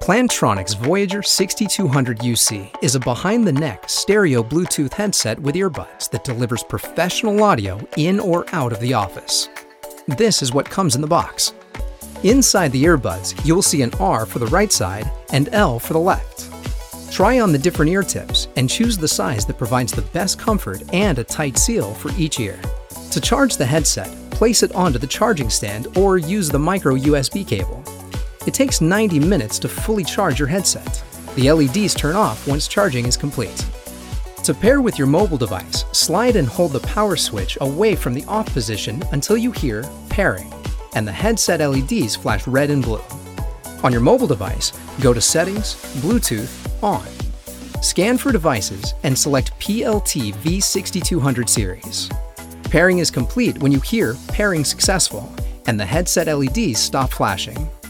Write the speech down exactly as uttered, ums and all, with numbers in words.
Plantronics Voyager sixty-two hundred U C is a behind-the-neck stereo Bluetooth headset with earbuds that delivers professional audio in or out of the office. This is what comes in the box. Inside the earbuds, you'll see an R for the right side and L for the left. Try on the different ear tips and choose the size that provides the best comfort and a tight seal for each ear. To charge the headset, place it onto the charging stand or use the micro U S B cable. It takes ninety minutes to fully charge your headset. The L E Ds turn off once charging is complete. To pair with your mobile device, slide and hold the power switch away from the off position until you hear pairing, and the headset L E Ds flash red and blue. On your mobile device, go to Settings, Bluetooth, On. Scan for devices and select P L T V sixty-two hundred series. Pairing is complete when you hear pairing successful and the headset L E Ds stop flashing.